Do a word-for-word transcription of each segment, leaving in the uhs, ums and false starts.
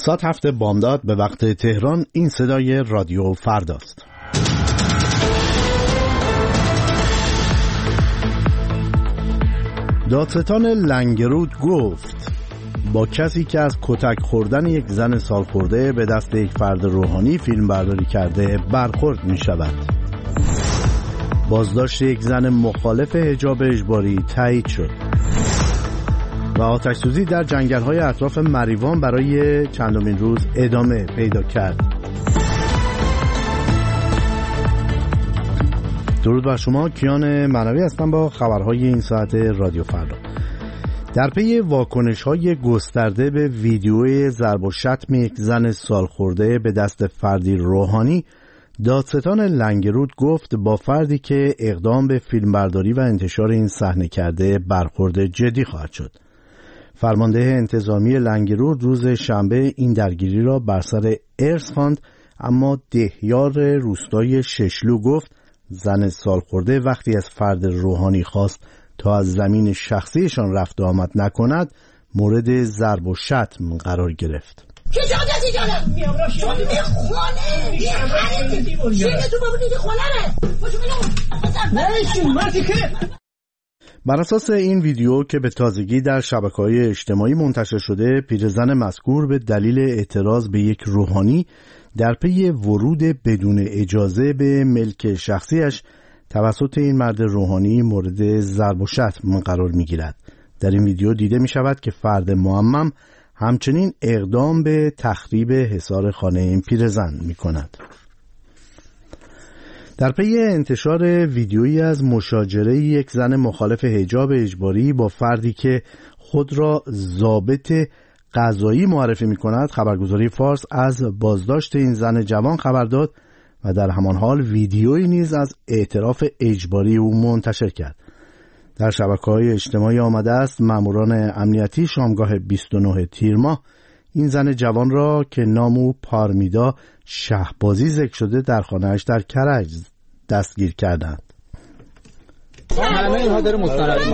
ساعت هفت بامداد به وقت تهران. این صدای رادیو فرداست. دادستان لنگرود گفت با کسی که از کتک خوردن یک زن سالخورده به دست یک فرد روحانی فیلم برداری کرده برخورد می شود. بازداشت یک زن مخالف حجاب اجباری تایید شد و آتش‌سوزی در جنگل‌های اطراف مریوان برای چندمین روز ادامه پیدا کرد. درود بر شما، کیان معنوی هستم با خبرهای این ساعت رادیو فردا. در پی واکنش‌های گسترده به ویدیوی ضرب و شتم یک زن سالخورده به دست فردی روحانی، دادستان لنگرود گفت با فردی که اقدام به فیلمبرداری و انتشار این صحنه کرده برخورد جدی خواهد شد. فرمانده انتظامی لنگرود روز شنبه این درگیری را بر سر ارث خواند، اما دهیار روستای ششلو گفت زن سالخورده وقتی از فرد روحانی خواست تا از زمین شخصیشان رفت و آمد نکند مورد ضرب و شتم قرار گرفت. که جادتی جانم میام را شما دیگه خونه یه حریتی شیگه تو بابو دیگه خونه ره باشو بلو نیشون مرسی که. بر اساس این ویدیو که به تازگی در شبکه‌های اجتماعی منتشر شده، پیرزن مذکور به دلیل اعتراض به یک روحانی در پی ورود بدون اجازه به ملک شخصیش توسط این مرد روحانی مورد ضرب و شتم قرار می‌گیرد. در این ویدیو دیده می‌شود که فرد معمم همچنین اقدام به تخریب حصار خانه این پیرزن می‌کند. در پی انتشار ویدیویی از مشاجره یک زن مخالف حجاب اجباری با فردی که خود را ضابط قضایی معرفی می‌کند، خبرگزاری فارس از بازداشت این زن جوان خبر داد و در همان حال ویدیویی نیز از اعتراف اجباری او منتشر کرد. در شبکه‌های اجتماعی آمده است ماموران امنیتی شامگاه بیست و نه تیر ماه این زن جوان را که نام او پارمیدا شهبازی ذکر شده در خانه‌اش در کرج دستگیر کردند. همه اینها داره مستند ما.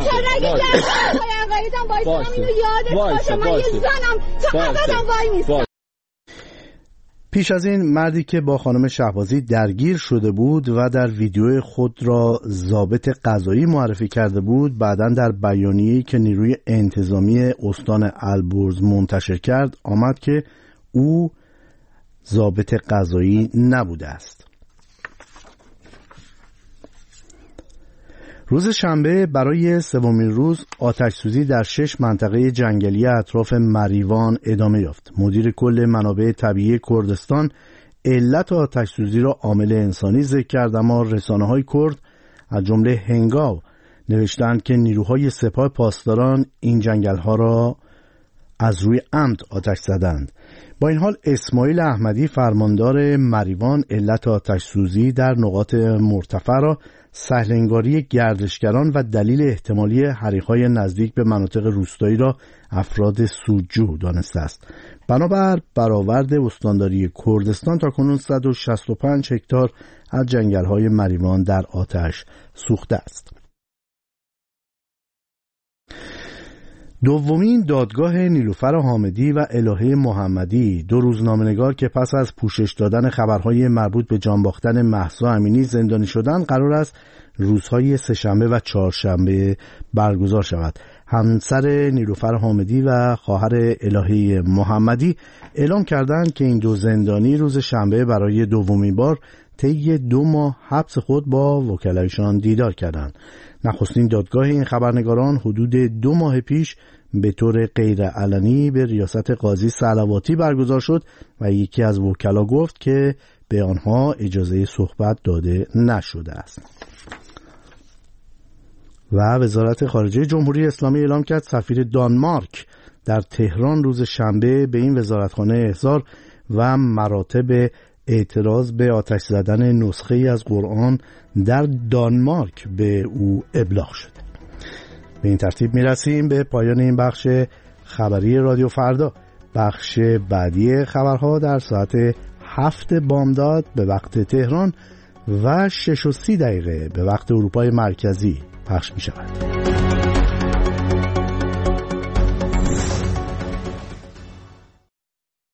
پیش از این مردی که با خانم شهبازی درگیر شده بود و در ویدیو خود را ضابط قضایی معرفی کرده بود، بعداً در بیانیه‌ای که نیروی انتظامی استان البرز منتشر کرد آمد که او ضابط قضایی نبوده است. روز شنبه برای سومین روز آتش‌سوزی در شش منطقه جنگلی اطراف مریوان ادامه یافت. مدیر کل منابع طبیعی کردستان علت آتش‌سوزی را عامل انسانی ذکر کرد، اما رسانه‌های کرد از جمله هنگاو نوشتند که نیروهای سپاه پاسداران این جنگل‌ها را از روی عمد آتش زدند. با این حال اسماعیل احمدی فرماندار مریوان علت آتش‌سوزی در نقاط مرتفع را سهل‌انگاری گردشگران و دلیل احتمالی حریق‌های نزدیک به مناطق روستایی را افراد سودجو دانسته است. بنابر برآورد استانداری کردستان تاکنون صد و شصت و پنج هکتار از جنگل‌های مریوان در آتش سوخته است. دومین دادگاه نیلوفر حامدی و الهه محمدی، دو روزنامه‌نگار که پس از پوشش دادن خبرهای مربوط به جان باختن مهسا امینی زندانی شدند، قرار است روزهای سه‌شنبه و چهارشنبه برگزار شود. همسر نیلوفر حامدی و خواهر الهه محمدی اعلام کردند که این دو زندانی روز شنبه برای دومین بار طی دو ماه حبس خود با وکلایشان دیدار کردند. نخستین دادگاه این خبرنگاران حدود دو ماه پیش به طور غیر علنی به ریاست قاضی صلواتی برگزار شد و یکی از وکلا گفت که به آنها اجازه صحبت داده نشده است. و وزارت خارجه جمهوری اسلامی اعلام کرد سفیر دانمارک در تهران روز شنبه به این وزارتخانه احضار و مراتب اعتراض به آتش زدن نسخه ای از قرآن در دانمارک به او ابلاغ شد. به این ترتیب میرسیم به پایان این بخش خبری رادیو فردا. بخش بعدی خبرها در ساعت هفت بامداد به وقت تهران و شش و سی دقیقه به وقت اروپای مرکزی پخش می شود.